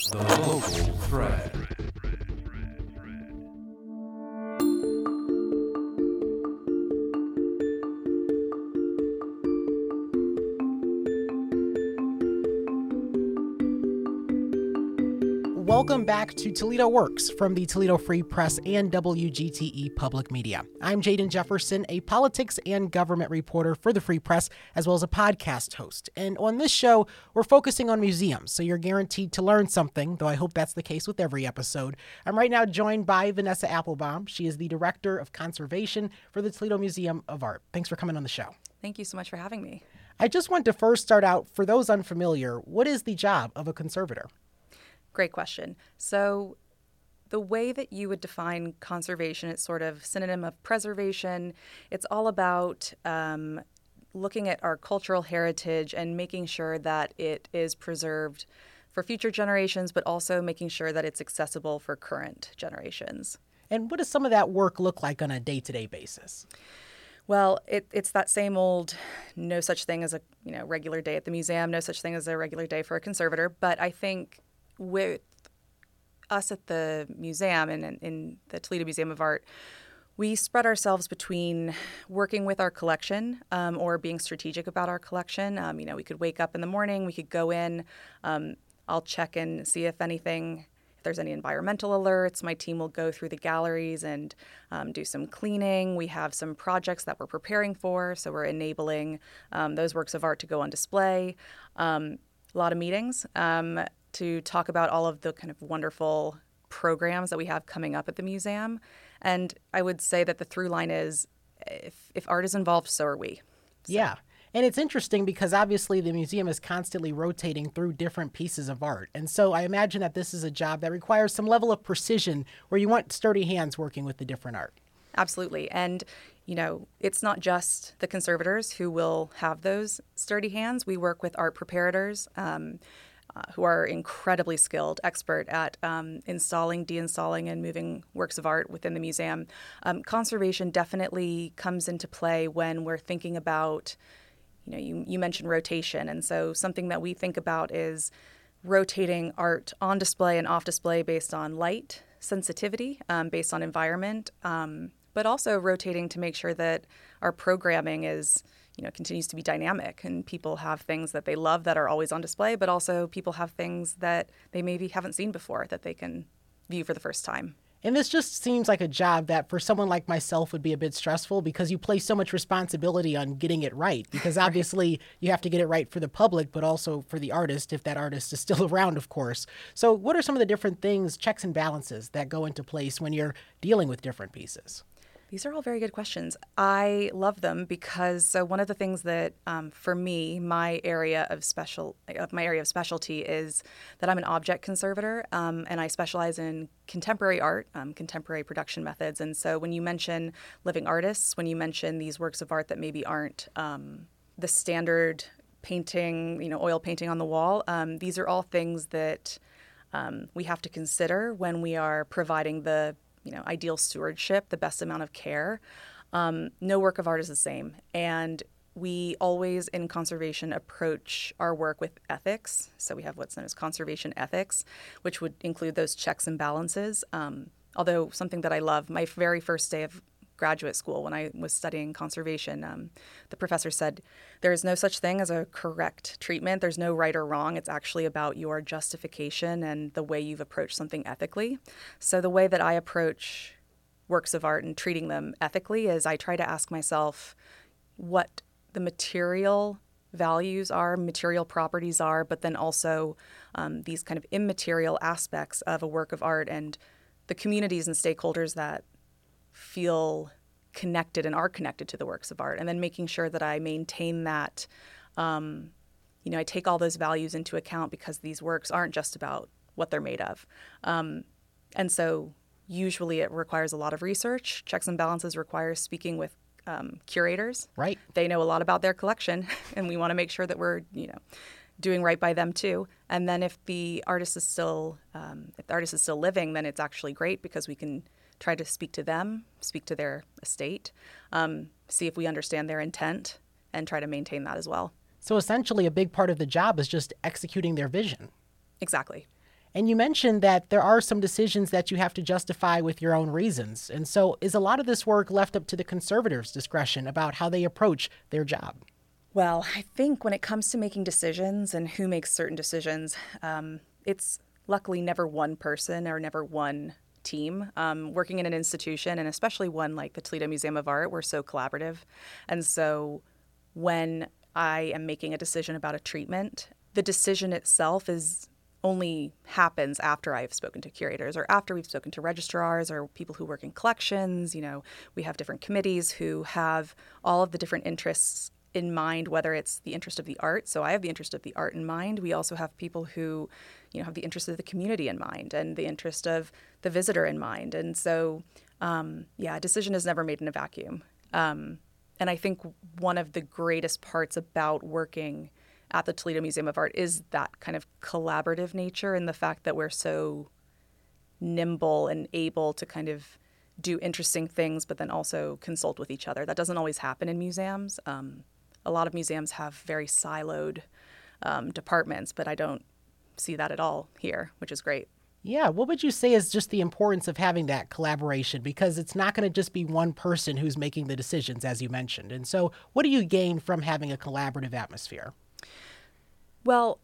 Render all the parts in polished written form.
The Local Thread. Welcome back to Toledo Works from the Toledo Free Press and WGTE Public Media. I'm Jaden Jefferson, a politics and government reporter for the Free Press, as well as a podcast host. And on this show, we're focusing on museums, so you're guaranteed to learn something, though I hope that's the case with every episode. I'm right now joined by Vanessa Applebaum. She is the Director of Conservation for the Toledo Museum of Art. Thanks for coming on the show. Thank you so much for having me. I just want to first start out, for those unfamiliar, what is the job of a conservator? Great question. So the way that you would define conservation, it's sort of synonym of preservation. It's all about looking at our cultural heritage and making sure that it is preserved for future generations, but also making sure that it's accessible for current generations. And what does some of that work look like on a day-to-day basis? Well, it's that same old, no such thing as a regular day at the museum, no such thing as a regular day for a conservator. But I think with us at the museum and in the Toledo Museum of Art, we spread ourselves between working with our collection or being strategic about our collection. We could wake up in the morning, we could go in, I'll check and see if there's any environmental alerts. My team will go through the galleries and do some cleaning. We have some projects that we're preparing for, so we're enabling those works of art to go on display. A lot of meetings to talk about all of the kind of wonderful programs that we have coming up at the museum. And I would say that the through line is if art is involved, so are we. So. Yeah. And it's interesting because obviously the museum is constantly rotating through different pieces of art. And so I imagine that this is a job that requires some level of precision where you want sturdy hands working with the different art. Absolutely. And, it's not just the conservators who will have those sturdy hands. We work with art preparators who are incredibly skilled, expert at installing, deinstalling, and moving works of art within the museum. Conservation definitely comes into play when we're thinking about, you mentioned rotation. And so something that we think about is rotating art on display and off display based on light sensitivity, based on environment, but also rotating to make sure that our programming is continues to be dynamic and people have things that they love that are always on display, but also people have things that they maybe haven't seen before that they can view for the first time. And this just seems like a job that for someone like myself would be a bit stressful because you place so much responsibility on getting it right. Because obviously you have to get it right for the public, but also for the artist, if that artist is still around, of course. So what are some of the different things, checks and balances that go into place when you're dealing with different pieces? These are all very good questions. I love them because one of the things that, for me, my area of specialty is that I'm an object conservator, and I specialize in contemporary art, contemporary production methods. And so when you mention living artists, when you mention these works of art that maybe aren't the standard painting, oil painting on the wall, these are all things that we have to consider when we are providing the ideal stewardship, the best amount of care. No work of art is the same. And we always, in conservation, approach our work with ethics. So we have what's known as conservation ethics, which would include those checks and balances. Although something that I love, my very first day of graduate school when I was studying conservation, the professor said, there is no such thing as a correct treatment. There's no right or wrong. It's actually about your justification and the way you've approached something ethically. So the way that I approach works of art and treating them ethically is I try to ask myself what the material values are, material properties are, but then also these kind of immaterial aspects of a work of art and the communities and stakeholders that feel connected and are connected to the works of art, and then making sure that I maintain that. I take all those values into account because these works aren't just about what they're made of. And so usually it requires a lot of research. Checks and balances require speaking with curators. Right. They know a lot about their collection, and we want to make sure that we're, doing right by them too. And then if the artist is still living, then it's actually great because we can try to speak to them, speak to their estate, see if we understand their intent, and try to maintain that as well. So essentially a big part of the job is just executing their vision. Exactly. And you mentioned that there are some decisions that you have to justify with your own reasons. And so is a lot of this work left up to the conservators' discretion about how they approach their job? Well, I think when it comes to making decisions and who makes certain decisions, it's luckily never one person or never one team. Working in an institution, and especially one like the Toledo Museum of Art, we're so collaborative. And so when I am making a decision about a treatment, the decision itself only happens after I've spoken to curators or after we've spoken to registrars or people who work in collections. We have different committees who have all of the different interests in mind, whether it's the interest of the art. So I have the interest of the art in mind. We also have people who, have the interest of the community in mind and the interest of the visitor in mind. And so, a decision is never made in a vacuum. And I think one of the greatest parts about working at the Toledo Museum of Art is that kind of collaborative nature and the fact that we're so nimble and able to kind of do interesting things, but then also consult with each other. That doesn't always happen in museums. A lot of museums have very siloed departments, but I don't see that at all here, which is great. Yeah, what would you say is just the importance of having that collaboration? Because it's not going to just be one person who's making the decisions, as you mentioned. And so what do you gain from having a collaborative atmosphere? Well,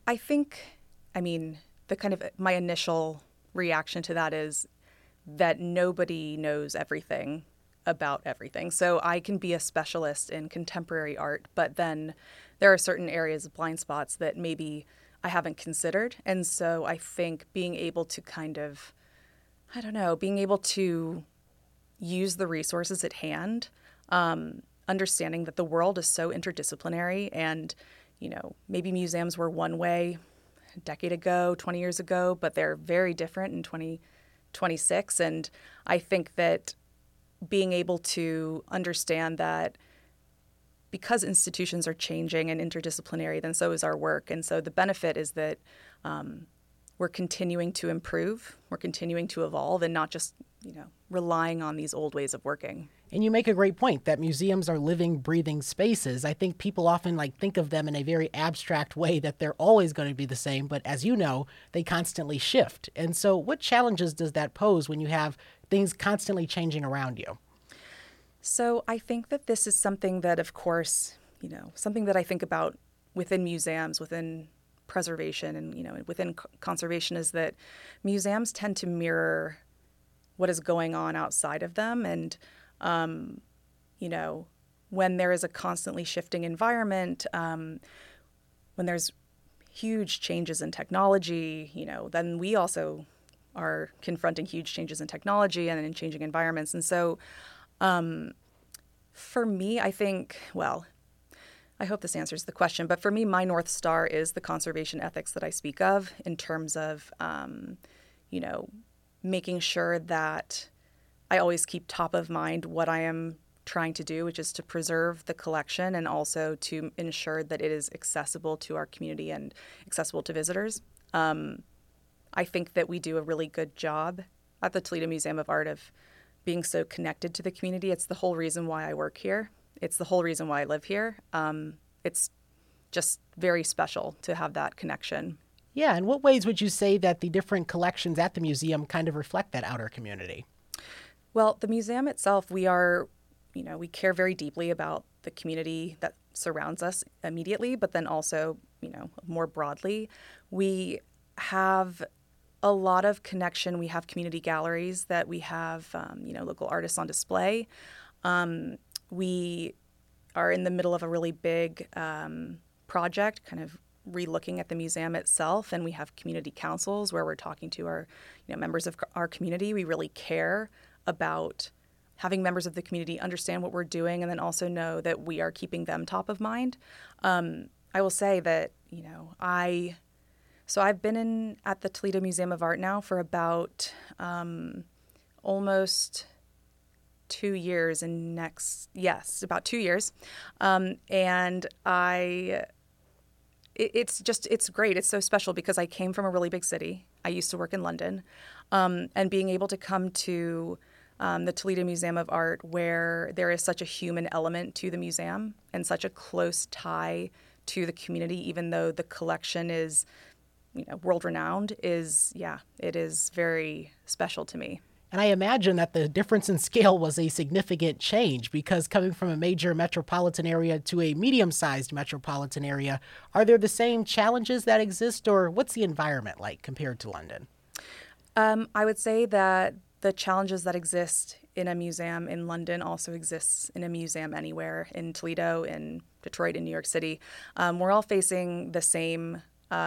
my initial reaction to that is that nobody knows everything about everything. So I can be a specialist in contemporary art, but then there are certain areas of blind spots that maybe I haven't considered. And so I think being able to being able to use the resources at hand, understanding that the world is so interdisciplinary and, maybe museums were one way a decade ago, 20 years ago, but they're very different in 2026. And I think that being able to understand that because institutions are changing and interdisciplinary, then so is our work. And so the benefit is that we're continuing to improve, we're continuing to evolve, and not just, relying on these old ways of working. And you make a great point that museums are living, breathing spaces. I think people often think of them in a very abstract way that they're always going to be the same, but as you know, they constantly shift. And so what challenges does that pose when you have things constantly changing around you? So I think that this is something that, of course, something that I think about within museums, within preservation and, within conservation is that museums tend to mirror what is going on outside of them. And, when there is a constantly shifting environment, when there's huge changes in technology, then we also are confronting huge changes in technology and in changing environments. And so for me, I think, I hope this answers the question, but for me, my North Star is the conservation ethics that I speak of in terms of, making sure that I always keep top of mind what I am trying to do, which is to preserve the collection and also to ensure that it is accessible to our community and accessible to visitors. I think that we do a really good job at the Toledo Museum of Art of being so connected to the community. It's the whole reason why I work here. It's the whole reason why I live here. It's just very special to have that connection. Yeah, in what ways would you say that the different collections at the museum kind of reflect that outer community? Well, the museum itself, we care very deeply about the community that surrounds us immediately, but then also, more broadly, we have a lot of connection. We have community galleries that we have, local artists on display. We are in the middle of a really big project, kind of re-looking at the museum itself, and we have community councils where we're talking to our, members of our community. We really care about having members of the community understand what we're doing and then also know that we are keeping them top of mind. I will say that, I've been at the Toledo Museum of Art now for about almost 2 years about 2 years. And it's great. It's so special because I came from a really big city. I used to work in London. And being able to come to the Toledo Museum of Art, where there is such a human element to the museum and such a close tie to the community, even though the collection is, world renowned is, yeah, it is very special to me. And I imagine that the difference in scale was a significant change because coming from a major metropolitan area to a medium-sized metropolitan area, are there the same challenges that exist, or what's the environment like compared to London? I would say that the challenges that exist in a museum in London also exists in a museum anywhere, in Toledo, in Detroit, in New York City. We're all facing the same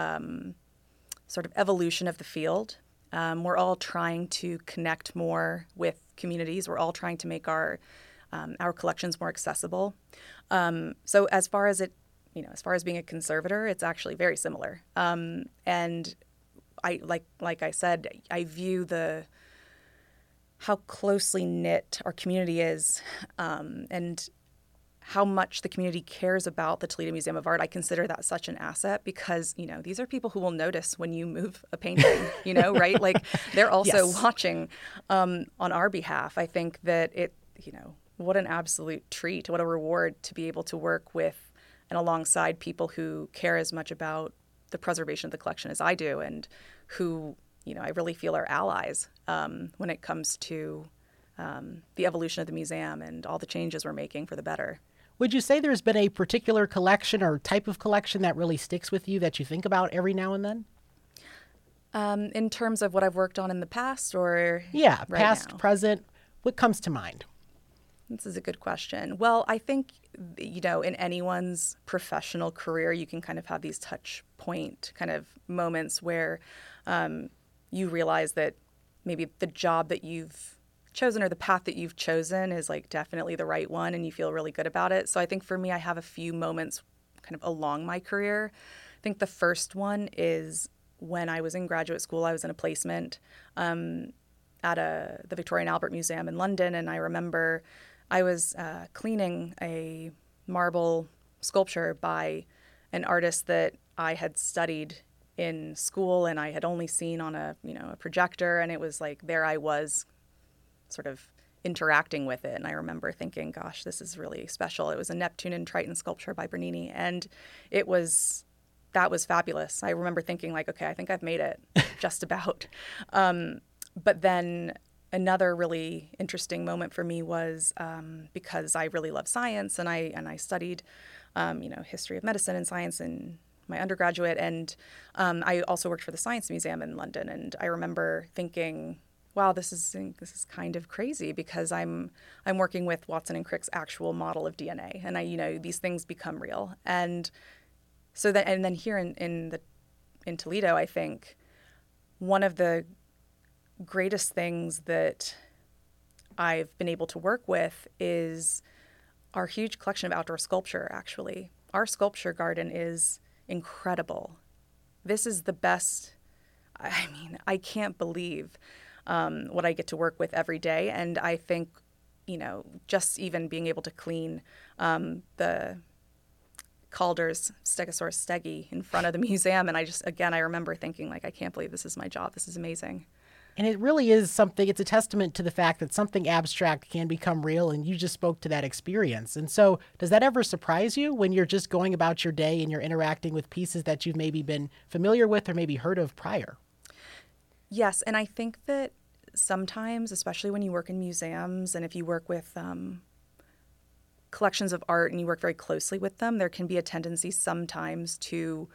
sort of evolution of the field. We're all trying to connect more with communities. We're all trying to make our collections more accessible. So as far as being a conservator, it's actually very similar. And I like I said, I view how closely knit our community is, and how much the community cares about the Toledo Museum of Art. I consider that such an asset because, these are people who will notice when you move a painting, right? Like they're also Yes. watching on our behalf. I think that what an absolute treat, what a reward to be able to work with and alongside people who care as much about the preservation of the collection as I do, and who, I really feel are allies when it comes to the evolution of the museum and all the changes we're making for the better. Would you say there's been a particular collection or type of collection that really sticks with you that you think about every now and then? In terms of what I've worked on in the past, or Yeah, right past, now? present, what comes to mind? This is a good question. Well, I think, in anyone's professional career, you can kind of have these touch point kind of moments where you realize that maybe the job that you've chosen or the path that you've chosen is like definitely the right one and you feel really good about it. So I think for me, I have a few moments kind of along my career. I think the first one is when I was in graduate school. I was in a placement at the Victoria and Albert Museum in London, and I remember I was cleaning a marble sculpture by an artist that I had studied in school and I had only seen on a projector, and it was like there I was sort of interacting with it. And I remember thinking, gosh, this is really special. It was a Neptune and Triton sculpture by Bernini, and that was fabulous. I remember thinking like, okay, I think I've made it just about. But then another really interesting moment for me was because I really love science and I studied history of medicine and science in my undergraduate, and I also worked for the Science Museum in London. And I remember thinking, wow, this is kind of crazy because I'm working with Watson and Crick's actual model of DNA, and these things become real. And so then here in Toledo, I think one of the greatest things that I've been able to work with is our huge collection of outdoor sculpture. Actually, our sculpture garden is incredible. This is the best. I mean, I can't believe what I get to work with every day. And I think, just even being able to clean the Calder's Stegosaurus stegi in front of the museum. And I remember thinking, like, I can't believe this is my job. This is amazing. And it really is something, it's a testament to the fact that something abstract can become real, and you just spoke to that experience. And so does that ever surprise you when you're just going about your day and you're interacting with pieces that you've maybe been familiar with or maybe heard of prior? Yes, and I think that sometimes, especially when you work in museums and if you work with collections of art and you work very closely with them, there can be a tendency sometimes to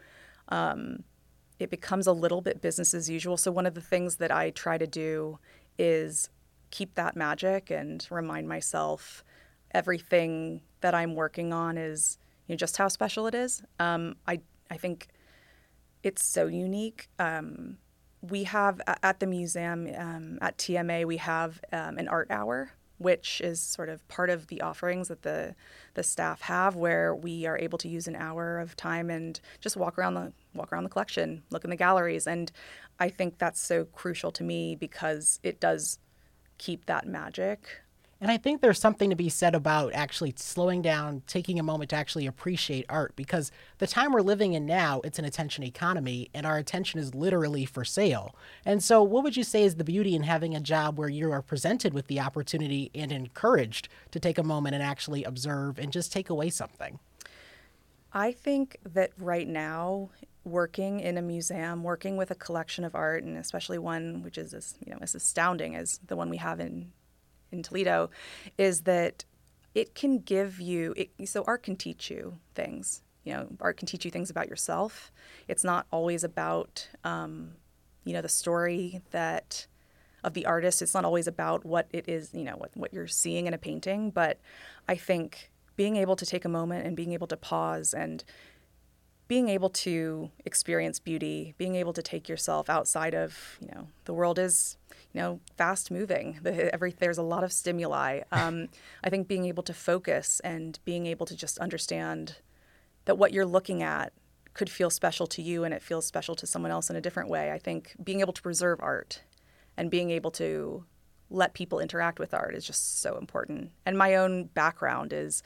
it becomes a little bit business as usual. So one of the things that I try to do is keep that magic and remind myself everything that I'm working on is just how special it is. I think it's so unique. We have at the museum, at TMA, we have an art hour, which is sort of part of the offerings that the staff have, where we are able to use an hour of time and just walk around the collection, look in the galleries. And I think that's so crucial to me because it does keep that magic. And I think there's something to be said about actually slowing down, taking a moment to actually appreciate art, because the time we're living in now, it's an attention economy, and our attention is literally for sale. And so what would you say is the beauty in having a job where you are presented with the opportunity and encouraged to take a moment and actually observe and just take away something? I think that right now, working in a museum, working with a collection of art, and especially one which is as astounding as the one we have in Toledo, is that it can give you, so art can teach you things. Art can teach you things about yourself. It's not always about, the story of the artist. It's not always about what it is, what you're seeing in a painting. But I think being able to take a moment and being able to pause and being able to experience beauty, being able to take yourself outside of, the world is, fast moving. There's a lot of stimuli. I think being able to focus and being able to just understand that what you're looking at could feel special to you and it feels special to someone else in a different way. I think being able to preserve art and being able to let people interact with art is just so important. And my own background is,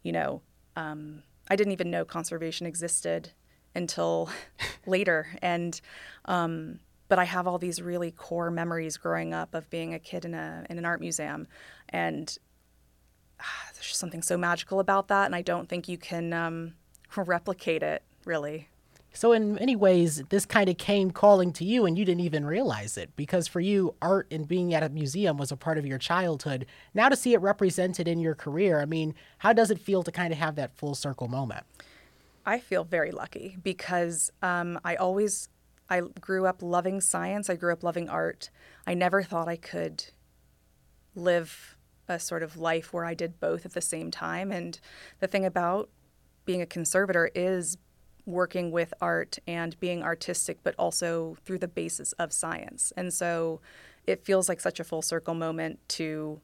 I didn't even know conservation existed until later. And but I have all these really core memories growing up of being a kid in an art museum. And there's just something so magical about that. And I don't think you can replicate it, really. So in many ways, this kind of came calling to you and you didn't even realize it, because for you, art and being at a museum was a part of your childhood. Now to see it represented in your career, I mean, how does it feel to kind of have that full circle moment? I feel very lucky because I grew up loving science. I grew up loving art. I never thought I could live a sort of life where I did both at the same time. And the thing about being a conservator is working with art and being artistic, but also through the basis of science. And so it feels like such a full circle moment to,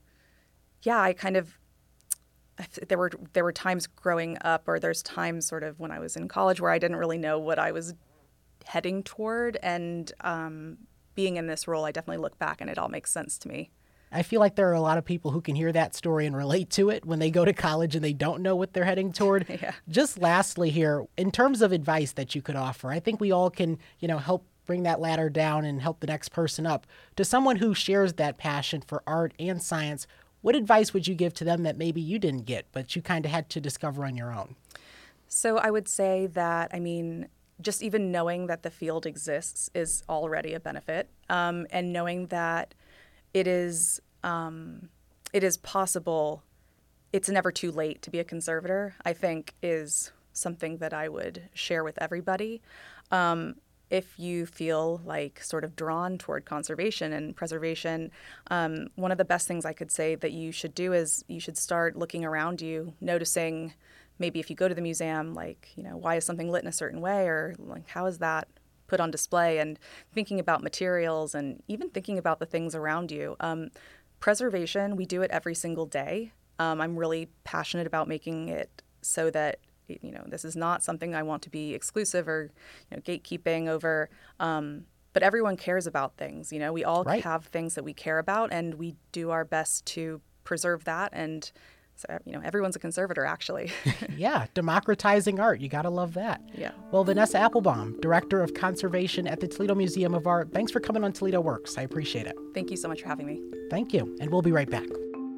there were times growing up, or there's times sort of when I was in college where I didn't really know what I was heading toward. And being in this role, I definitely look back and it all makes sense to me. I feel like there are a lot of people who can hear that story and relate to it when they go to college and they don't know what they're heading toward. Yeah. Just lastly here, in terms of advice that you could offer, I think we all can, help bring that ladder down and help the next person up. To someone who shares that passion for art and science, what advice would you give to them that maybe you didn't get, but you kind of had to discover on your own? So I would say that, just even knowing that the field exists is already a benefit, and knowing that it is possible. It's never too late to be a conservator, I think, is something that I would share with everybody. If you feel like sort of drawn toward conservation and preservation, one of the best things I could say that you should do is you should start looking around you, noticing maybe if you go to the museum, why is something lit in a certain way, or how is that put on display, and thinking about materials and even thinking about the things around you. Preservation, we do it every single day. I'm really passionate about making it so that, this is not something I want to be exclusive or, gatekeeping over. But everyone cares about things. We all Right. have things that we care about, and we do our best to preserve that. And so, everyone's a conservator, actually. Yeah, democratizing art. You got to love that. Yeah. Well, Vanessa Applebaum, Director of Conservation at the Toledo Museum of Art, thanks for coming on Toledo Works. I appreciate it. Thank you so much for having me. Thank you, and we'll be right back.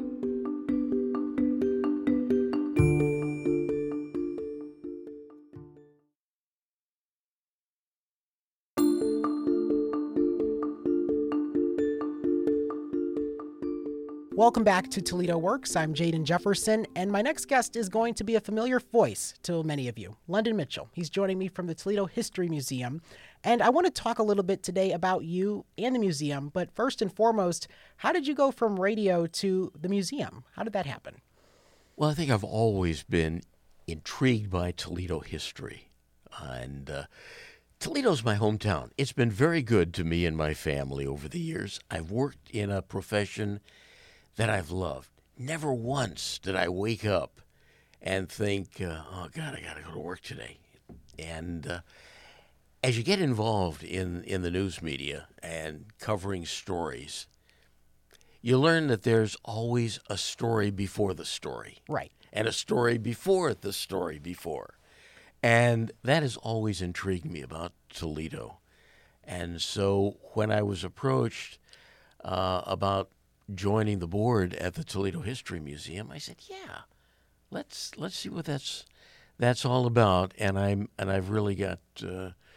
Welcome back to Toledo Works. I'm Jaden Jefferson, and my next guest is going to be a familiar voice to many of you, London Mitchell. He's joining me from the Toledo History Museum, and I want to talk a little bit today about you and the museum, but first and foremost, how did you go from radio to the museum? How did that happen? Well, I think I've always been intrigued by Toledo history, and Toledo's my hometown. It's been very good to me and my family over the years. I've worked in a profession that I've loved. Never once did I wake up and think, oh, God, I got to go to work today. And as you get involved in the news media and covering stories, you learn that there's always a story before the story. Right. And a story before the story before. And that has always intrigued me about Toledo. And so when I was approached about joining the board at the Toledo History Museum, I said, "Yeah, let's see what that's all about." And I've really got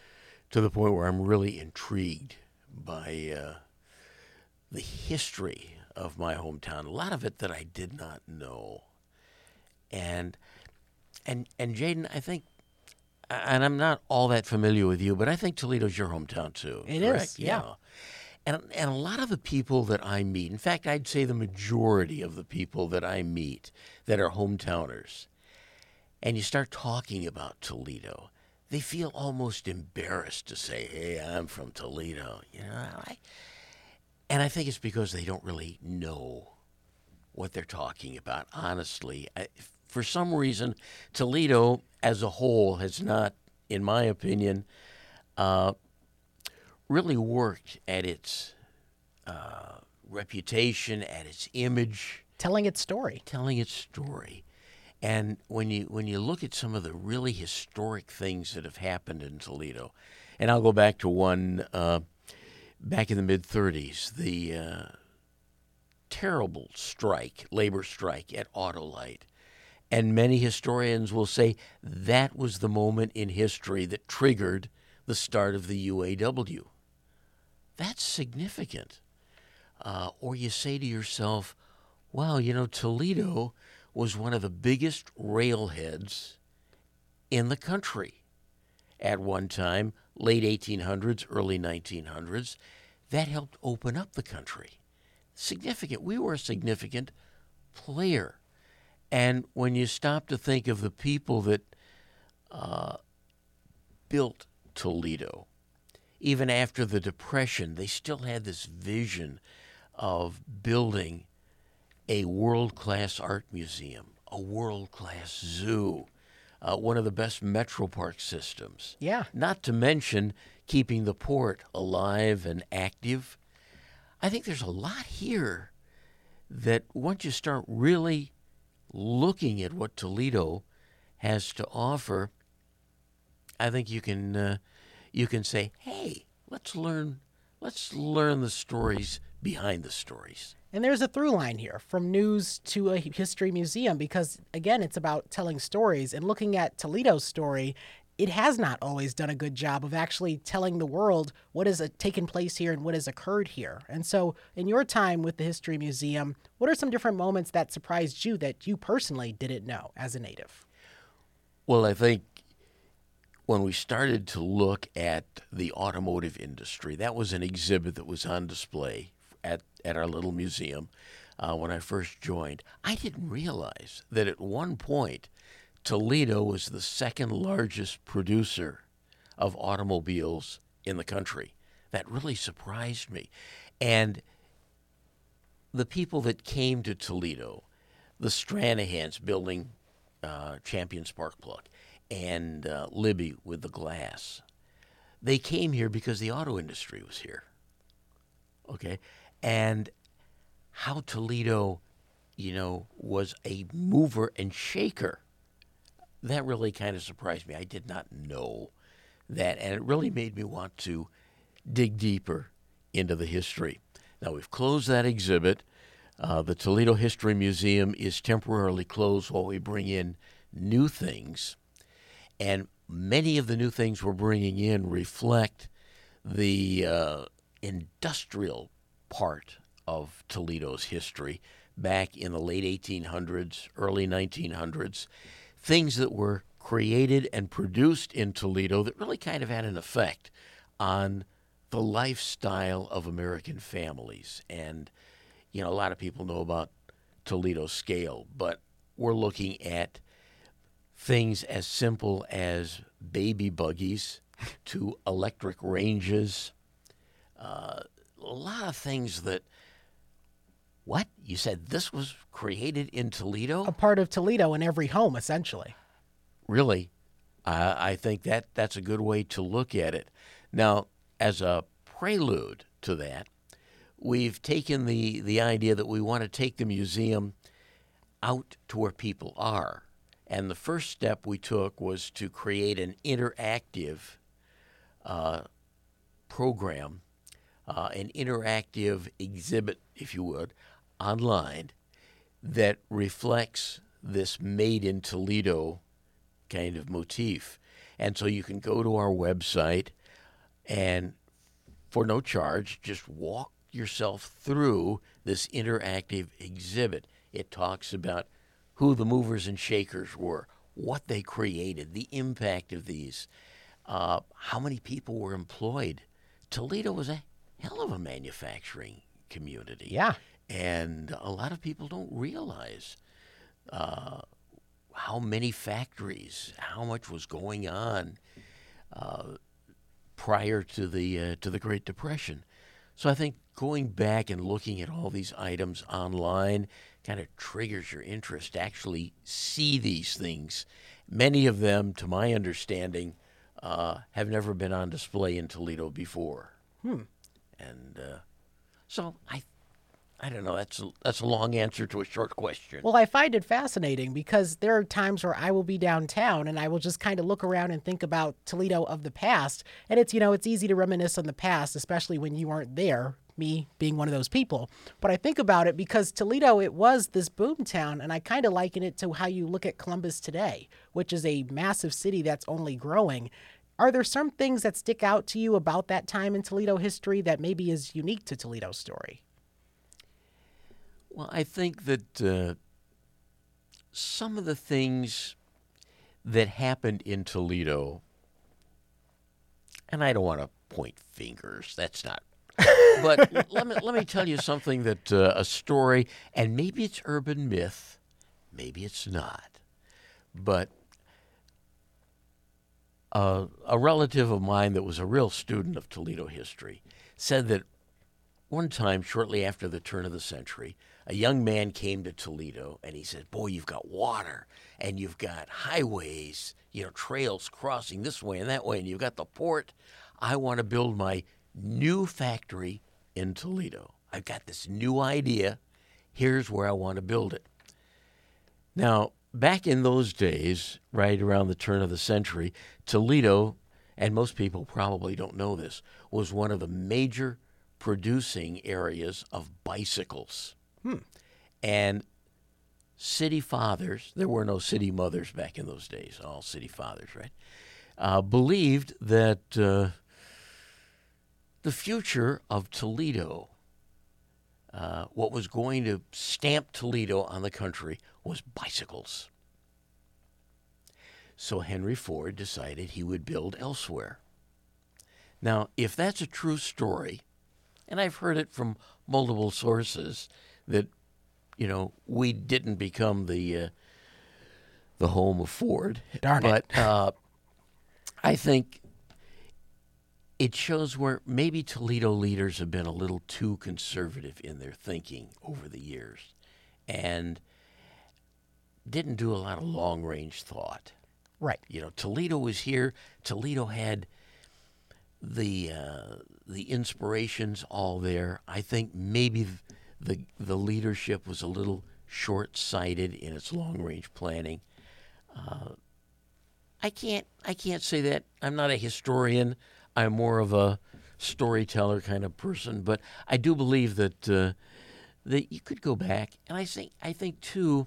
to the point where I'm really intrigued by the history of my hometown. A lot of it that I did not know, and Jaden, I think, and I'm not all that familiar with you, but I think Toledo's your hometown too. It correct? is, yeah. And a lot of the people that I meet, in fact, I'd say the majority of the people that I meet that are hometowners, and you start talking about Toledo, they feel almost embarrassed to say, "Hey, I'm from Toledo." And I think it's because they don't really know what they're talking about. Honestly, for some reason, Toledo as a whole has not, in my opinion, really worked at its reputation, at its image, Telling its story. And when you look at some of the really historic things that have happened in Toledo, and I'll go back to one back in the mid-'30s, the terrible labor strike at Autolite. And many historians will say that was the moment in history that triggered the start of the UAW. That's significant. Or you say to yourself, wow, Toledo was one of the biggest railheads in the country at one time, late 1800s, early 1900s. That helped open up the country. Significant. We were a significant player. And when you stop to think of the people that built Toledo, even after the Depression, they still had this vision of building a world-class art museum, a world-class zoo, one of the best Metro Park systems. Yeah. Not to mention keeping the port alive and active. I think there's a lot here that once you start really looking at what Toledo has to offer, I think you can say, hey, let's learn the stories behind the stories. And there's a through line here from news to a history museum because, again, it's about telling stories. And looking at Toledo's story, it has not always done a good job of actually telling the world what has taken place here and what has occurred here. And so in your time with the History Museum, what are some different moments that surprised you that you personally didn't know as a native? Well, I think when we started to look at the automotive industry, that was an exhibit that was on display at our little museum when I first joined. I didn't realize that at one point Toledo was the second largest producer of automobiles in the country. That really surprised me. And the people that came to Toledo, the Stranahans building Champion Spark Plug, and Libby with the glass, they came here because the auto industry was here. Okay? And how Toledo, was a mover and shaker, that really kind of surprised me. I did not know that, and it really made me want to dig deeper into the history. Now, we've closed that exhibit. The Toledo History Museum is temporarily closed while we bring in new things, and many of the new things we're bringing in reflect the industrial part of Toledo's history back in the late 1800s, early 1900s, things that were created and produced in Toledo that really kind of had an effect on the lifestyle of American families. And, a lot of people know about Toledo scale, but we're looking at things as simple as baby buggies to electric ranges, a lot of things that, what? You said this was created in Toledo? A part of Toledo in every home, essentially. Really? I think that's a good way to look at it. Now, as a prelude to that, we've taken the idea that we want to take the museum out to where people are. And the first step we took was to create an interactive program, an interactive exhibit, if you would, online that reflects this made in Toledo kind of motif. And so you can go to our website, and for no charge, just walk yourself through this interactive exhibit. It talks about who the movers and shakers were, what they created, the impact of these, how many people were employed. Toledo was a hell of a manufacturing community. Yeah. And a lot of people don't realize how many factories, how much was going on prior to the Great Depression. So I think going back and looking at all these items online kind of triggers your interest to actually see these things. Many of them, to my understanding, have never been on display in Toledo before. And so I don't know. That's a long answer to a short question. Well, I find it fascinating because there are times where I will be downtown and I will just kind of look around and think about Toledo of the past. And it's, it's easy to reminisce on the past, especially when you aren't there, me being one of those people. But I think about it because Toledo, it was this boom town, and I kind of liken it to how you look at Columbus today, which is a massive city that's only growing. Are there some things that stick out to you about that time in Toledo history that maybe is unique to Toledo's story? Well, I think that some of the things that happened in Toledo, and I don't want to point fingers, that's not. But let me tell you something that a story, and maybe it's urban myth, maybe it's not, but a relative of mine that was a real student of Toledo history said that one time, shortly after the turn of the century, a young man came to Toledo and he said, "Boy, you've got water and you've got highways, trails crossing this way and that way, and you've got the port. I want to build my new factory in Toledo. I've got this new idea. Here's where I want to build it." Now, back in those days, right around the turn of the century, Toledo, and most people probably don't know this, was one of the major producing areas of bicycles. And city fathers, there were no city mothers back in those days, all city fathers, right, believed that the future of Toledo, what was going to stamp Toledo on the country, was bicycles. So Henry Ford decided he would build elsewhere. Now, if that's a true story, and I've heard it from multiple sources that, we didn't become the home of Ford. Darn it. But I think it shows where maybe Toledo leaders have been a little too conservative in their thinking over the years and didn't do a lot of long-range thought. Right. Toledo was here. Toledo had the inspirations all there. I think maybe the leadership was a little short-sighted in its long-range planning. I can't say that. I'm not a historian. I'm more of a storyteller kind of person, but I do believe that that you could go back, and I think too.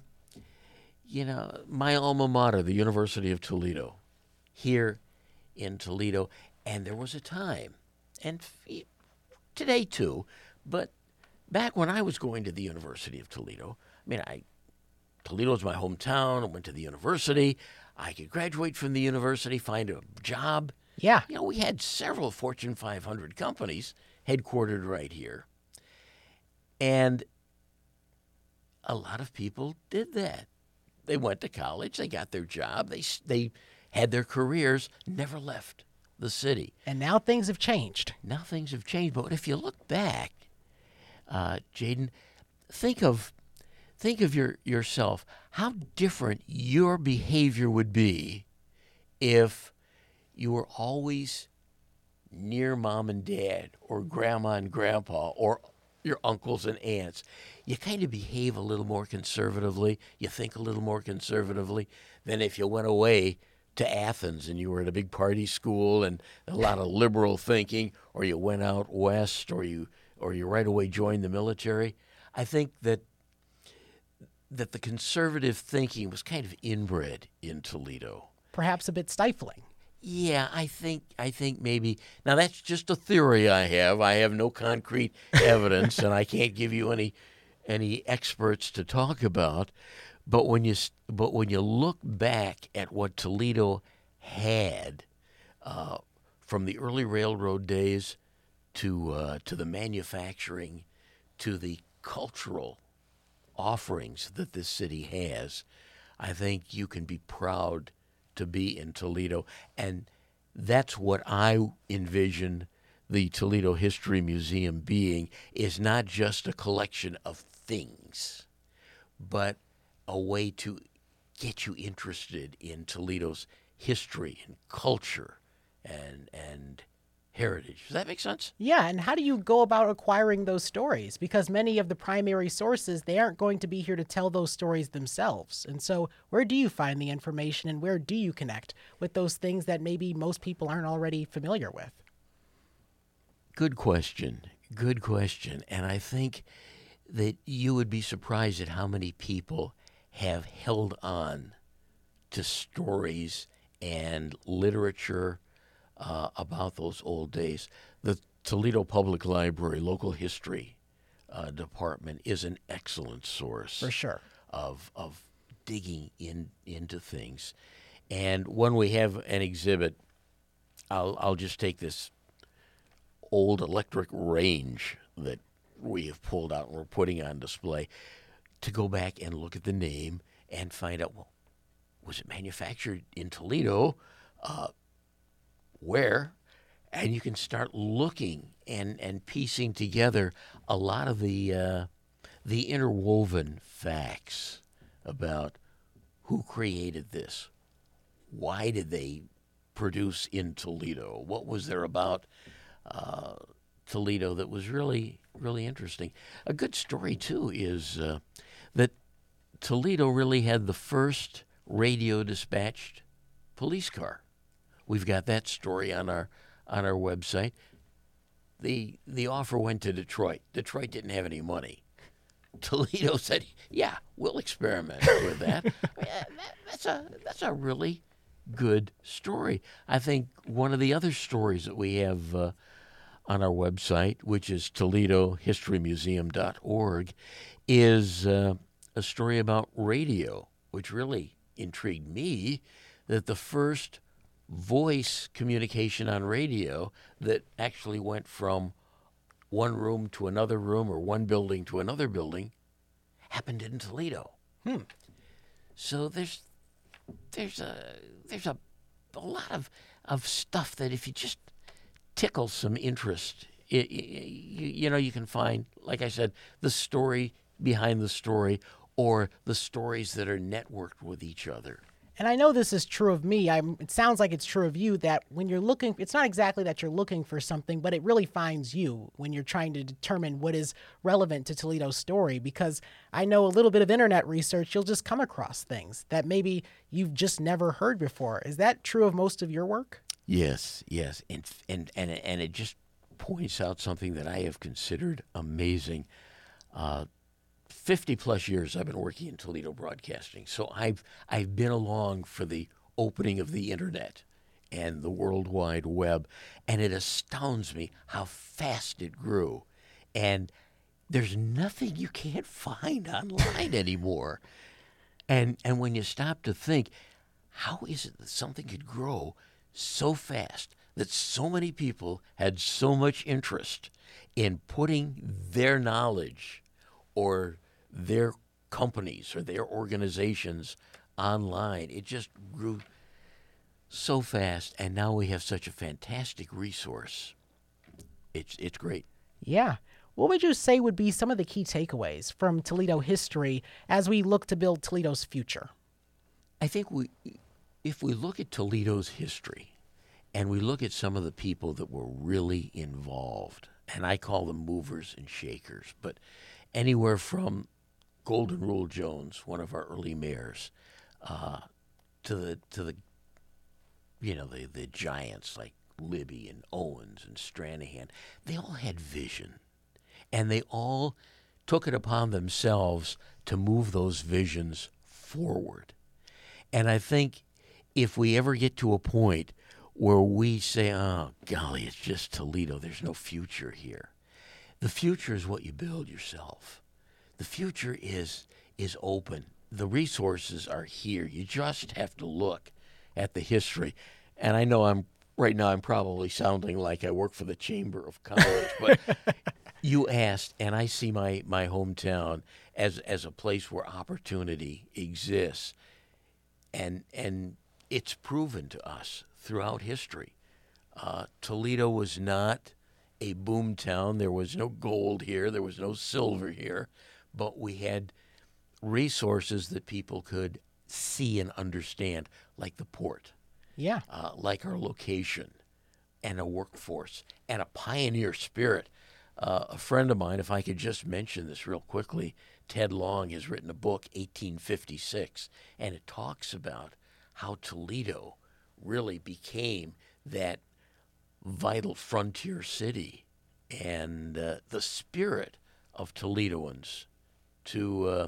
My alma mater, the University of Toledo, here in Toledo, and there was a time, and today too, but back when I was going to the University of Toledo, Toledo was my hometown. I went to the university. I could graduate from the university, find a job. Yeah. We had several Fortune 500 companies headquartered right here. And a lot of people did that. They went to college. They got their job. They had their careers, never left the city. And now things have changed. Now things have changed. But if you look back, Jaden, think of yourself, how different your behavior would be if you were always near mom and dad or grandma and grandpa or your uncles and aunts. You kind of behave a little more conservatively. You think a little more conservatively than if you went away to Athens and you were at a big party school and a lot of liberal thinking, or you went out west, or you right away joined the military. I think that the conservative thinking was kind of inbred in Toledo. Perhaps a bit stifling. Yeah, I think maybe now that's just a theory I have. I have no concrete evidence, and I can't give you any experts to talk about. But when you look back at what Toledo had from the early railroad days to the manufacturing to the cultural offerings that this city has, I think you can be proud to be in Toledo. And that's what I envision the Toledo History Museum being, is not just a collection of things, but a way to get you interested in Toledo's history and culture and heritage. Does that make sense? Yeah, and how do you go about acquiring those stories? Because many of the primary sources, they aren't going to be here to tell those stories themselves. And so where do you find the information and where do you connect with those things that maybe most people aren't already familiar with? Good question. Good question. And I think that you would be surprised at how many people have held on to stories and literature about those old days. The Toledo Public Library Local History Department is an excellent source For sure. of digging into things. And when we have an exhibit, I'll just take this old electric range that we have pulled out and we're putting on display to go back and look at the name and find out, well, was it manufactured in Toledo? Where? And you can start looking and piecing together a lot of the interwoven facts about who created this, why did they produce in Toledo, what was there about Toledo that was really, really interesting. A good story, too, is that Toledo really had the first radio-dispatched police car. We've got that story on our website. The offer went to Detroit. Detroit didn't have any money. Toledo said, "Yeah, we'll experiment with that." That's a really good story. I think one of the other stories that we have on our website, which is ToledoHistoryMuseum.org, is a story about radio, which really intrigued me, that the first voice communication on radio that actually went from one room to another room or one building to another building happened in Toledo. So there's a lot of stuff that if you just tickle some interest, you can find, like I said, the story behind the story or the stories that are networked with each other. And I know this is true of me. It sounds like it's true of you that when you're looking, it's not exactly that you're looking for something, but it really finds you when you're trying to determine what is relevant to Toledo's story. Because I know a little bit of internet research, you'll just come across things that maybe you've just never heard before. Is that true of most of your work? Yes, and it just points out something that I have considered amazing. 50 plus years I've been working in Toledo broadcasting, so I've been along for the opening of the internet and the World Wide Web, and it astounds me how fast it grew. And there's nothing you can't find online anymore. And when you stop to think, how is it that something could grow so fast, that so many people had so much interest in putting their knowledge or their companies or their organizations online? It just grew so fast, and now we have such a fantastic resource. It's great. Yeah. What would you say would be some of the key takeaways from Toledo history as we look to build Toledo's future? I think if we look at Toledo's history and we look at some of the people that were really involved, and I call them movers and shakers, but anywhere from Golden Rule Jones, one of our early mayors, to the the giants like Libby and Owens and Stranahan, they all had vision, and they all took it upon themselves to move those visions forward. And I think if we ever get to a point where we say, oh, golly, it's just Toledo. There's no future here. The future is what you build yourself. The future is open. The resources are here. You just have to look at the history. And I know right now I'm probably sounding like I work for the Chamber of Commerce, but you asked, and I see my hometown as a place where opportunity exists. And it's proven to us throughout history. Toledo was not a boom town. There was no gold here. There was no silver here. But we had resources that people could see and understand, like the port, like our location, and a workforce, and a pioneer spirit. A friend of mine, if I could just mention this real quickly, Ted Long has written a book, 1856, and it talks about how Toledo really became that vital frontier city, and the spirit of Toledoans to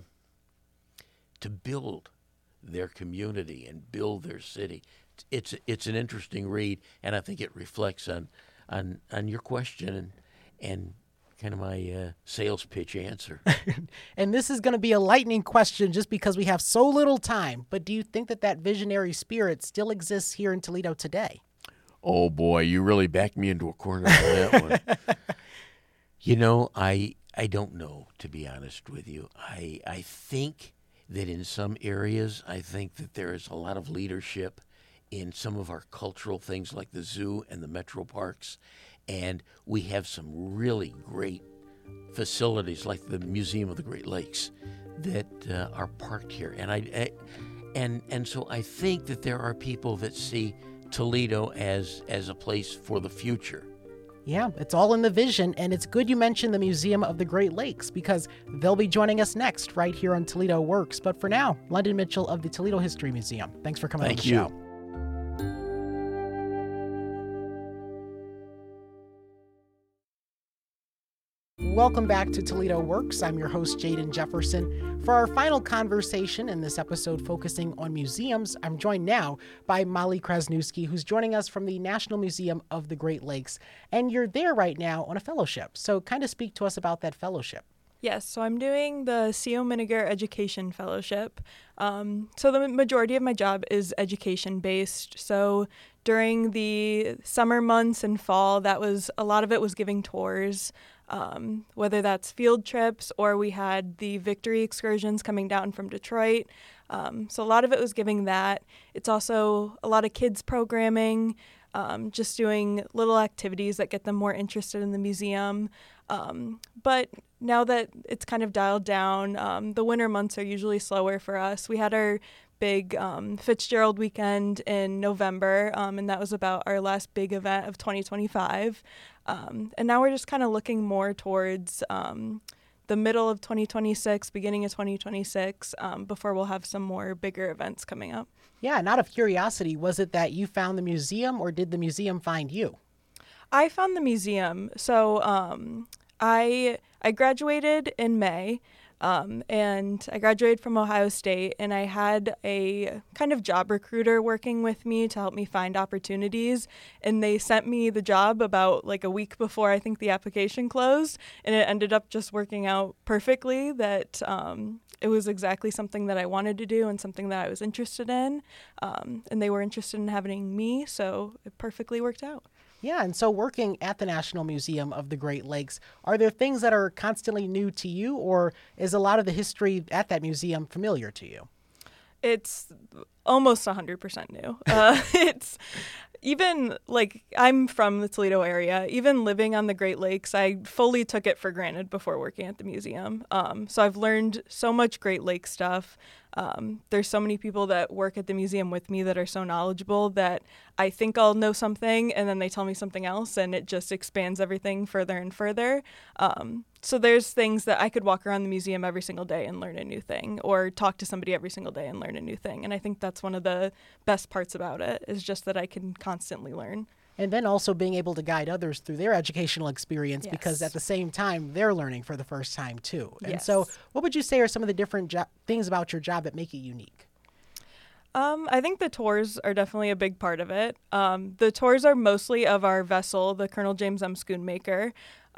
build their community and build their city. It's an interesting read, and I think it reflects on your question and kind of my sales pitch answer. And this is going to be a lightning question just because we have so little time. But do you think that visionary spirit still exists here in Toledo today? Oh, boy, you really backed me into a corner on that one. You know, I don't know, to be honest with you. I think that in some areas, I think that there is a lot of leadership in some of our cultural things like the zoo and the metro parks. And we have some really great facilities like the Museum of the Great Lakes that are parked here. And so I think that there are people that see Toledo as a place for the future. Yeah, it's all in the vision, and it's good you mentioned the Museum of the Great Lakes because they'll be joining us next right here on Toledo Works. But for now, London Mitchell of the Toledo History Museum. Thanks for coming on the show. Welcome back to Toledo Works. I'm your host, Jaden Jefferson. For our final conversation in this episode focusing on museums, I'm joined now by Molly Krasniewski, who's joining us from the National Museum of the Great Lakes. And you're there right now on a fellowship. So kind of speak to us about that fellowship. Yes, so I'm doing the C.O. Miniger Education Fellowship. So the majority of my job is education-based. So during the summer months and fall, a lot of it was giving tours, whether that's field trips or we had the Victory excursions coming down from Detroit. So a lot of it was giving that. It's also a lot of kids programming, just doing little activities that get them more interested in the museum. But now that it's kind of dialed down, the winter months are usually slower for us. We had our big Fitzgerald weekend in November, and that was about our last big event of 2025. And now we're just kind of looking more towards the middle of 2026, beginning of 2026, before we'll have some more bigger events coming up. Yeah, and out of curiosity, was it that you found the museum or did the museum find you? I found the museum. So I graduated in May, and I graduated from Ohio State, and I had a kind of job recruiter working with me to help me find opportunities, and they sent me the job about like a week before I think the application closed, and it ended up just working out perfectly that it was exactly something that I wanted to do and something that I was interested in, and they were interested in having me, so it perfectly worked out. Yeah, and so working at the National Museum of the Great Lakes, are there things that are constantly new to you, or is a lot of the history at that museum familiar to you? It's almost 100% new. It's even like I'm from the Toledo area. Even living on the Great Lakes, I fully took it for granted before working at the museum. So I've learned so much Great Lakes stuff. There's so many people that work at the museum with me that are so knowledgeable that I think I'll know something and then they tell me something else and it just expands everything further and further. So there's things that I could walk around the museum every single day and learn a new thing, or talk to somebody every single day and learn a new thing. And I think that's one of the best parts about it, is just that I can constantly learn. And then also being able to guide others through their educational experience, because at the same time, they're learning for the first time too. And so what would you say are some of the different things about your job that make it unique? I think the tours are definitely a big part of it. The tours are mostly of our vessel, the Colonel James M. Schoonmaker.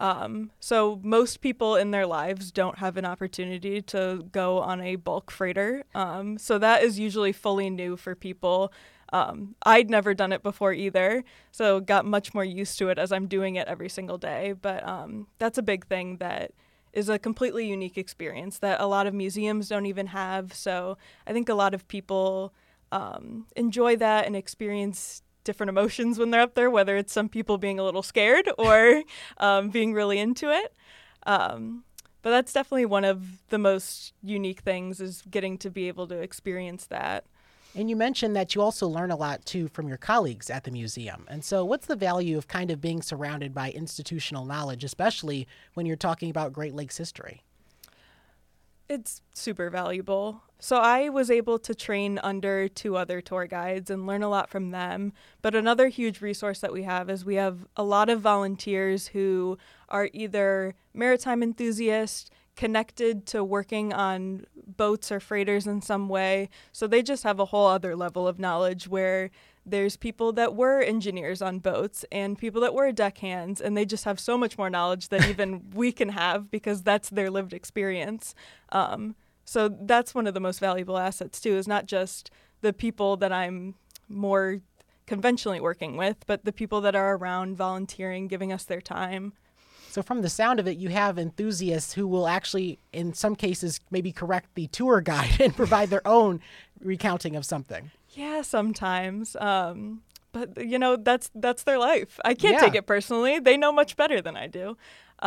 So most people in their lives don't have an opportunity to go on a bulk freighter. So that is usually fully new for people. I'd never done it before either, so got much more used to it as I'm doing it every single day. But that's a big thing that is a completely unique experience that a lot of museums don't even have. So I think a lot of people enjoy that and experience different emotions when they're up there, whether it's some people being a little scared or being really into it. But that's definitely one of the most unique things, is getting to be able to experience that. And you mentioned that you also learn a lot, too, from your colleagues at the museum. And so what's the value of kind of being surrounded by institutional knowledge, especially when you're talking about Great Lakes history? It's super valuable. So I was able to train under 2 other tour guides and learn a lot from them. But another huge resource that we have is we have a lot of volunteers who are either maritime enthusiasts, connected to working on boats or freighters in some way. So they just have a whole other level of knowledge, where there's people that were engineers on boats and people that were deckhands, and they just have so much more knowledge than even we can have, because that's their lived experience. So that's one of the most valuable assets too, is not just the people that I'm more conventionally working with, but the people that are around volunteering, giving us their time. So from the sound of it, you have enthusiasts who will actually, in some cases, maybe correct the tour guide and provide their own recounting of something. Yeah, sometimes. But that's their life. I can't take it personally. They know much better than I do.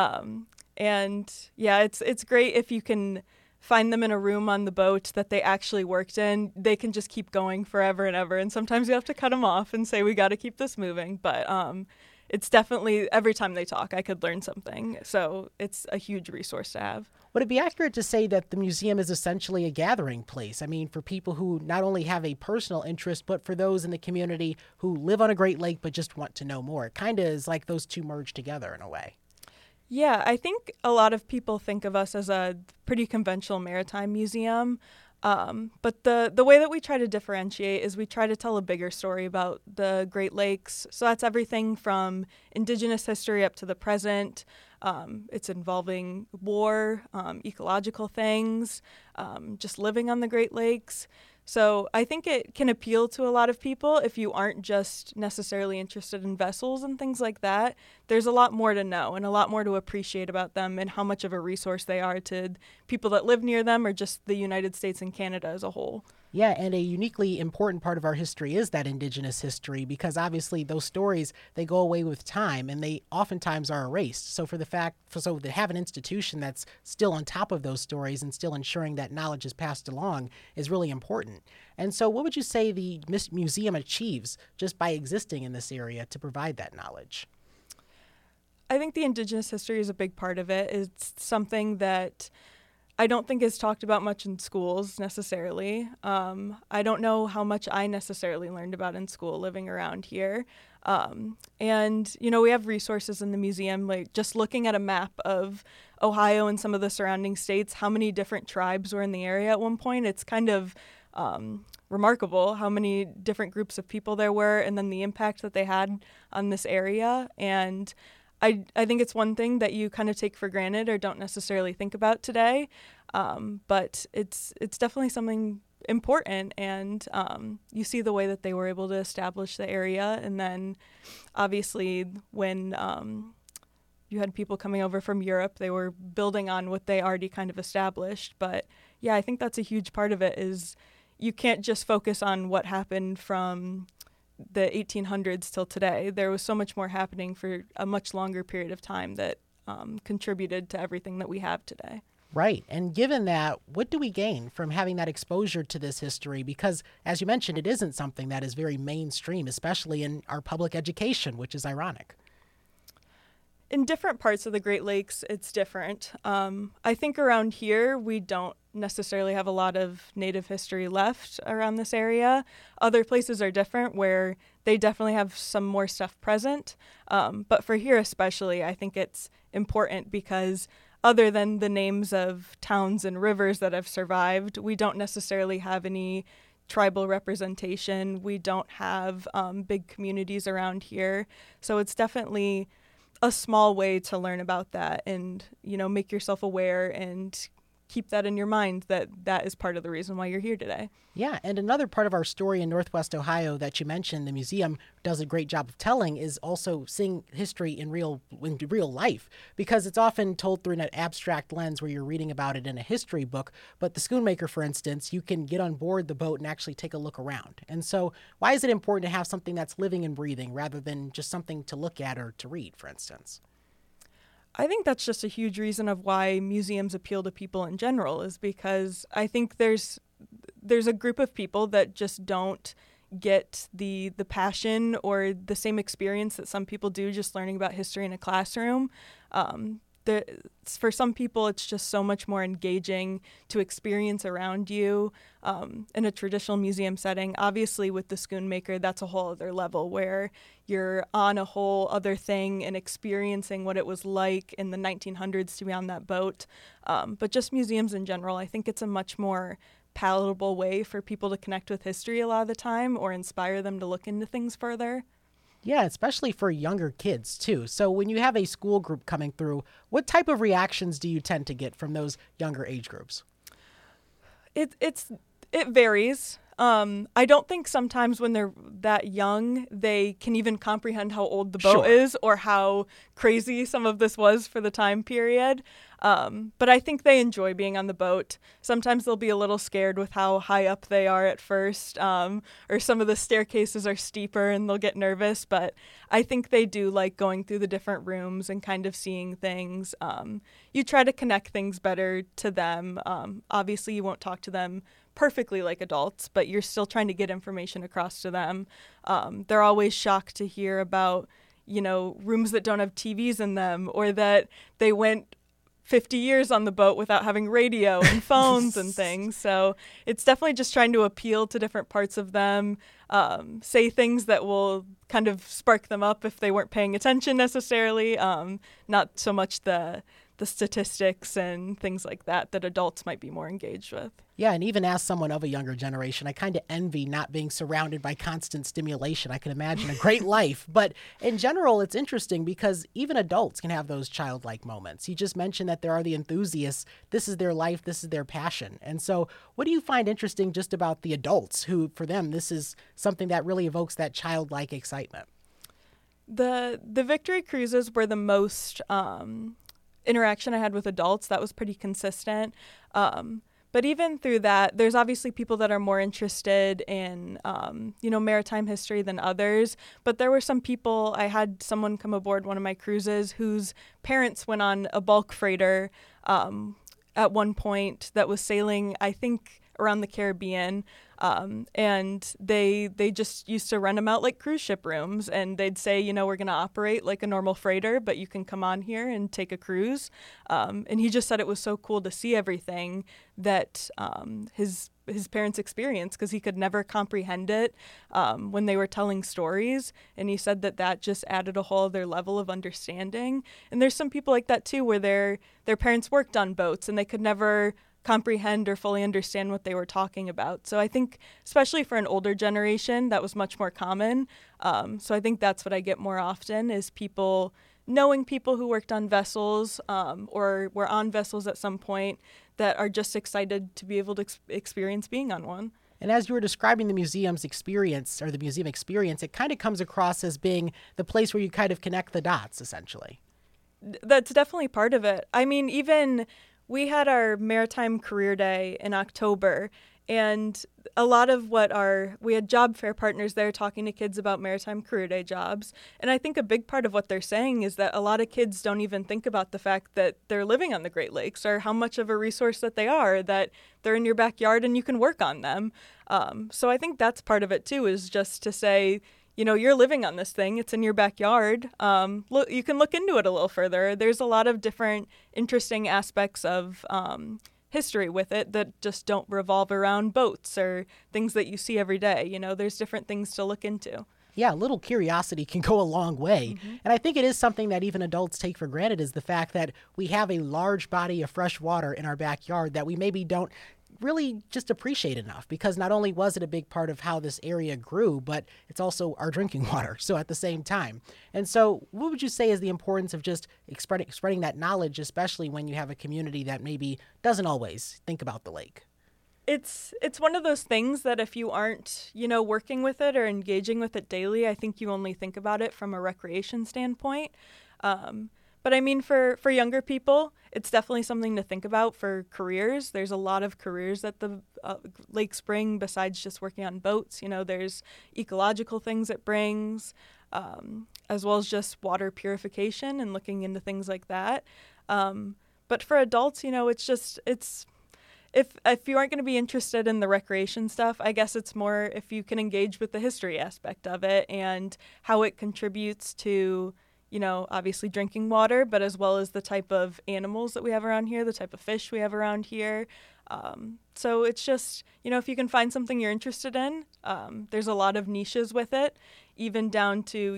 And yeah, it's great if you can find them in a room on the boat that they actually worked in. They can just keep going forever and ever. And sometimes you have to cut them off and say, we got to keep this moving. But it's definitely, every time they talk, I could learn something. So it's a huge resource to have. Would it be accurate to say that the museum is essentially a gathering place? I mean, for people who not only have a personal interest, but for those in the community who live on a Great Lake but just want to know more. It kind of is like those two merge together in a way. Yeah, I think a lot of people think of us as a pretty conventional maritime museum. But the way that we try to differentiate is we try to tell a bigger story about the Great Lakes. So that's everything from Indigenous history up to the present. It's involving war, ecological things, just living on the Great Lakes. So I think it can appeal to a lot of people if you aren't just necessarily interested in vessels and things like that. There's a lot more to know and a lot more to appreciate about them and how much of a resource they are to people that live near them or just the United States and Canada as a whole. Yeah, and a uniquely important part of our history is that Indigenous history, because obviously those stories, they go away with time and they oftentimes are erased. So to have an institution that's still on top of those stories and still ensuring that knowledge is passed along is really important. And so what would you say the museum achieves just by existing in this area to provide that knowledge? I think the Indigenous history is a big part of it. It's something that I don't think is talked about much in schools necessarily. I don't know how much I necessarily learned about in school living around here. And, we have resources in the museum, like just looking at a map of Ohio and some of the surrounding states, how many different tribes were in the area at one point. It's kind of remarkable how many different groups of people there were and then the impact that they had on this area. And I think it's one thing that you kind of take for granted or don't necessarily think about today, but it's definitely something important, and you see the way that they were able to establish the area, and then obviously when you had people coming over from Europe, they were building on what they already kind of established. But yeah, I think that's a huge part of it, is you can't just focus on what happened from the 1800s till today. There was so much more happening for a much longer period of time that contributed to everything that we have today. Right. And given that, what do we gain from having that exposure to this history? Because, as you mentioned, it isn't something that is very mainstream, especially in our public education, which is ironic. In different parts of the Great Lakes, it's different. I think around here, we don't necessarily have a lot of Native history left around this area. Other places are different, where they definitely have some more stuff present. But for here especially, I think it's important because other than the names of towns and rivers that have survived, we don't necessarily have any tribal representation. We don't have big communities around here. So it's definitely a small way to learn about that and, make yourself aware and keep that in your mind that that is part of the reason why you're here today. Yeah, and another part of our story in Northwest Ohio that you mentioned, the museum does a great job of telling, is also seeing history in real life, because it's often told through an abstract lens where you're reading about it in a history book. But the Schoonmaker, for instance, you can get on board the boat and actually take a look around. And so why is it important to have something that's living and breathing rather than just something to look at or to read, for instance? I think that's just a huge reason of why museums appeal to people in general, is because I think there's a group of people that just don't get the passion or the same experience that some people do just learning about history in a classroom. For some people, it's just so much more engaging to experience around you in a traditional museum setting. Obviously, with the Schoonmaker, that's a whole other level where you're on a whole other thing and experiencing what it was like in the 1900s to be on that boat. But just museums in general, I think it's a much more palatable way for people to connect with history a lot of the time or inspire them to look into things further. Yeah, especially for younger kids, too. So when you have a school group coming through, what type of reactions do you tend to get from those younger age groups? It varies. I don't think sometimes when they're that young, they can even comprehend how old the boat is or how crazy some of this was for the time period. But I think they enjoy being on the boat. Sometimes they'll be a little scared with how high up they are at first, or some of the staircases are steeper and they'll get nervous. But I think they do like going through the different rooms and kind of seeing things. You try to connect things better to them. Obviously, you won't talk to them perfectly like adults, but you're still trying to get information across to them. They're always shocked to hear about, rooms that don't have TVs in them, or that they went 50 years on the boat without having radio and phones and things. So it's definitely just trying to appeal to different parts of them, say things that will kind of spark them up if they weren't paying attention necessarily, not so much the statistics and things like that adults might be more engaged with. Yeah, and even as someone of a younger generation, I kind of envy not being surrounded by constant stimulation. I can imagine a great life. But in general, it's interesting because even adults can have those childlike moments. You just mentioned that there are the enthusiasts. This is their life. This is their passion. And so what do you find interesting just about the adults who, for them, this is something that really evokes that childlike excitement? The Victory cruises were the most interaction I had with adults. That was pretty consistent. But even through that, there's obviously people that are more interested in, maritime history than others. But there were some people, I had someone come aboard one of my cruises whose parents went on a bulk freighter at one point that was sailing, I think, around the Caribbean. And they just used to rent them out like cruise ship rooms, and they'd say, we're going to operate like a normal freighter, but you can come on here and take a cruise. And he just said it was so cool to see everything that his parents experienced, because he could never comprehend it when they were telling stories. And he said that just added a whole other level of understanding. And there's some people like that too, where their parents worked on boats and they could never comprehend or fully understand what they were talking about. So I think, especially for an older generation, that was much more common. So I think that's what I get more often, is people knowing people who worked on vessels or were on vessels at some point that are just excited to be able to experience being on one. And as you were describing the museum's experience, or the museum experience, it kind of comes across as being the place where you kind of connect the dots, essentially. That's definitely part of it. I mean, even we had our Maritime Career Day in October, and a lot of we had job fair partners there talking to kids about Maritime Career Day jobs. And I think a big part of what they're saying is that a lot of kids don't even think about the fact that they're living on the Great Lakes, or how much of a resource that they are, that they're in your backyard and you can work on them. So I think that's part of it too, is just to say, you're living on this thing. It's in your backyard. Look, you can look into it a little further. There's a lot of different interesting aspects of history with it that just don't revolve around boats or things that you see every day. There's different things to look into. Yeah, a little curiosity can go a long way. Mm-hmm. And I think it is something that even adults take for granted, is the fact that we have a large body of fresh water in our backyard that we maybe don't really just appreciate enough, because not only was it a big part of how this area grew, but it's also our drinking water. So at the same time. And so what would you say is the importance of just spreading that knowledge, especially when you have a community that maybe doesn't always think about the lake? It's one of those things that if you aren't, working with it or engaging with it daily, I think you only think about it from a recreation standpoint. But I mean, for younger people, it's definitely something to think about for careers. There's a lot of careers that the lakes bring besides just working on boats. There's ecological things it brings, as well as just water purification and looking into things like that. But for adults, it's if you aren't going to be interested in the recreation stuff, I guess it's more if you can engage with the history aspect of it and how it contributes to, obviously drinking water, but as well as the type of animals that we have around here, the type of fish we have around here. So it's just, if you can find something you're interested in, there's a lot of niches with it, even down to,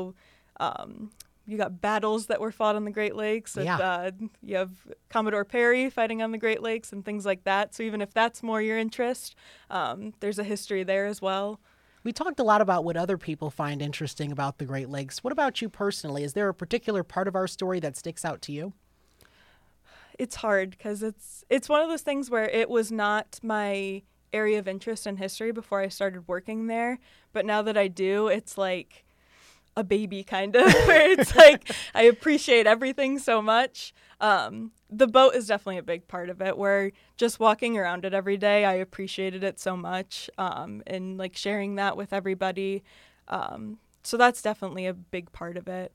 you got battles that were fought on the Great Lakes. Yeah. You have Commodore Perry fighting on the Great Lakes and things like that. So even if that's more your interest, there's a history there as well. We talked a lot about what other people find interesting about the Great Lakes. What about you personally? Is there a particular part of our story that sticks out to you? It's hard because it's one of those things where it was not my area of interest in history before I started working there. But now that I do, it's like a baby kind of, where it's like I appreciate everything so much. The boat is definitely a big part of it, where just walking around it every day, I appreciated it so much, and like sharing that with everybody. So that's definitely a big part of it.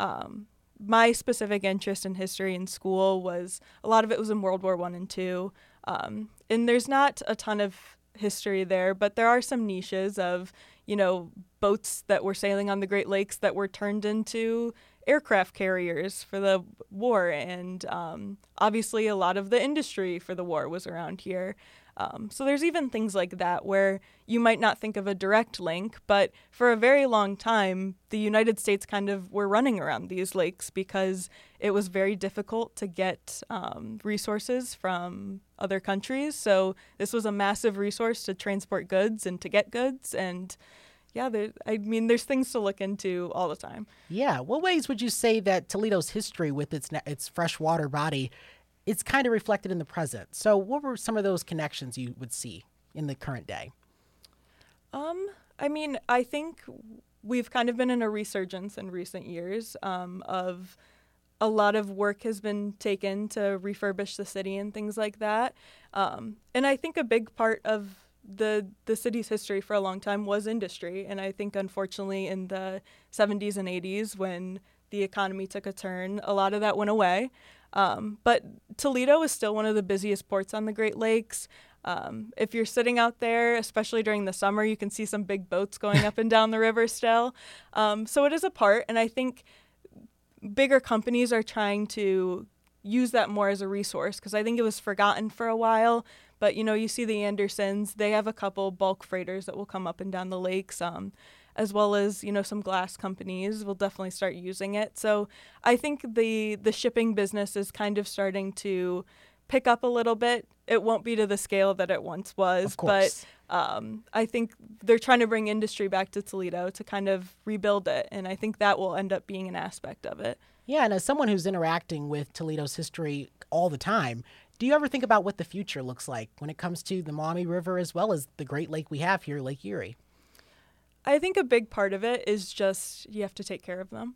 My specific interest in history in school was, a lot of it was in World War I and II. And there's not a ton of history there, but there are some niches of, boats that were sailing on the Great Lakes that were turned into aircraft carriers for the war. And obviously a lot of the industry for the war was around here. So there's even things like that where you might not think of a direct link, but for a very long time, the United States kind of were running around these lakes because it was very difficult to get resources from other countries. So this was a massive resource to transport goods and to get goods. And yeah, there's things to look into all the time. Yeah. What ways would you say that Toledo's history with its freshwater body, it's kind of reflected in the present? So what were some of those connections you would see in the current day? I think we've kind of been in a resurgence in recent years of a lot of work has been taken to refurbish the city and things like that. And I think a big part of the city's history for a long time was industry. And I think, unfortunately, in the 70s and 80s, when the economy took a turn, a lot of that went away. But Toledo is still one of the busiest ports on the Great Lakes. If you're sitting out there, especially during the summer, you can see some big boats going up and down the river still. So it is a part, and I think bigger companies are trying to use that more as a resource, because I think it was forgotten for a while. But, you see the Andersons, they have a couple bulk freighters that will come up and down the lakes, as well as, some glass companies will definitely start using it. So I think the shipping business is kind of starting to pick up a little bit. It won't be to the scale that it once was, but I think they're trying to bring industry back to Toledo to kind of rebuild it, and I think that will end up being an aspect of it. Yeah, and as someone who's interacting with Toledo's history all the time, do you ever think about what the future looks like when it comes to the Maumee River as well as the great lake we have here, Lake Erie? I think a big part of it is just you have to take care of them.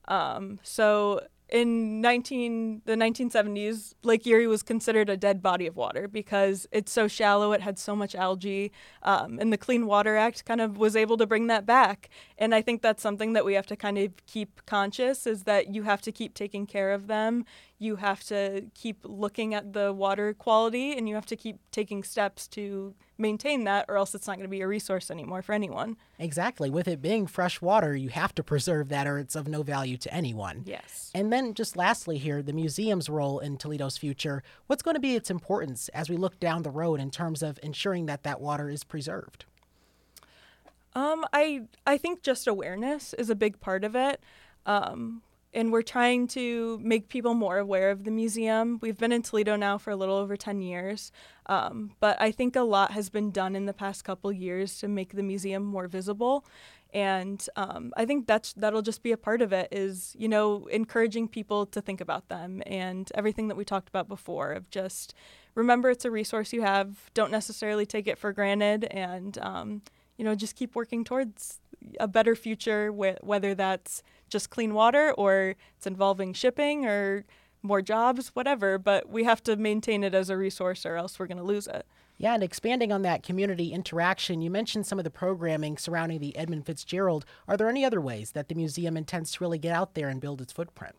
So in the 1970s, Lake Erie was considered a dead body of water because it's so shallow, it had so much algae, and the Clean Water Act kind of was able to bring that back. And I think that's something that we have to kind of keep conscious, is that you have to keep taking care of them. You have to keep looking at the water quality, and you have to keep taking steps to maintain that, or else it's not going to be a resource anymore for anyone. Exactly. With it being fresh water, you have to preserve that, or it's of no value to anyone. Yes. And then just lastly here, the museum's role in Toledo's future. What's going to be its importance as we look down the road in terms of ensuring that that water is preserved? I think just awareness is a big part of it. and we're trying to make people more aware of the museum. We've been in Toledo now for a little over 10 years, but I think a lot has been done in the past couple years to make the museum more visible. And I think that'll just be a part of it, is, encouraging people to think about them and everything that we talked about before, of just remember it's a resource you have, don't necessarily take it for granted, and, just keep working towards a better future, whether that's just clean water or it's involving shipping or more jobs, whatever. But we have to maintain it as a resource or else we're going to lose it. Yeah, and expanding on that community interaction, you mentioned some of the programming surrounding the Edmund Fitzgerald. Are there any other ways that the museum intends to really get out there and build its footprint?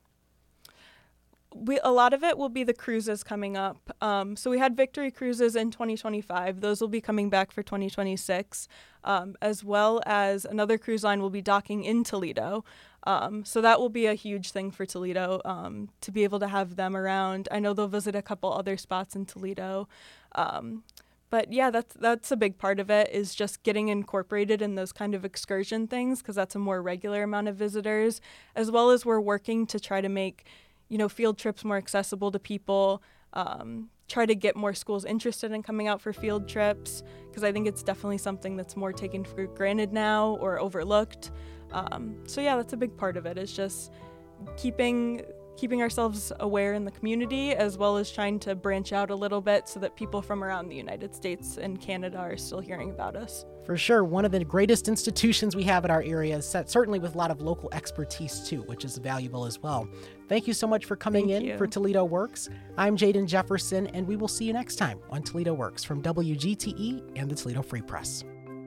A lot of it will be the cruises coming up. So we had Victory Cruises in 2025. Those will be coming back for 2026, as well as another cruise line will be docking in Toledo. So that will be a huge thing for Toledo, to be able to have them around. I know they'll visit a couple other spots in Toledo. But yeah, that's a big part of it, is just getting incorporated in those kind of excursion things, because that's a more regular amount of visitors, as well as we're working to try to make field trips more accessible to people, try to get more schools interested in coming out for field trips, because I think it's definitely something that's more taken for granted now or overlooked. So yeah, that's a big part of it, is just keeping ourselves aware in the community, as well as trying to branch out a little bit so that people from around the United States and Canada are still hearing about us. For sure. One of the greatest institutions we have in our area, certainly with a lot of local expertise too, which is valuable as well. Thank you so much for coming in for Toledo Works. I'm Jaden Jefferson, and we will see you next time on Toledo Works from WGTE and the Toledo Free Press.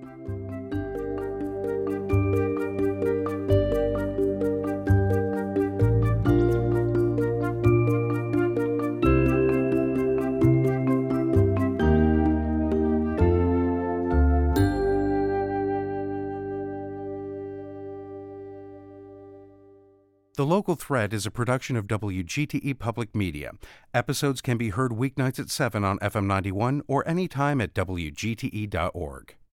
The Local Thread is a production of WGTE Public Media. Episodes can be heard weeknights at 7 on FM 91 or anytime at WGTE.org.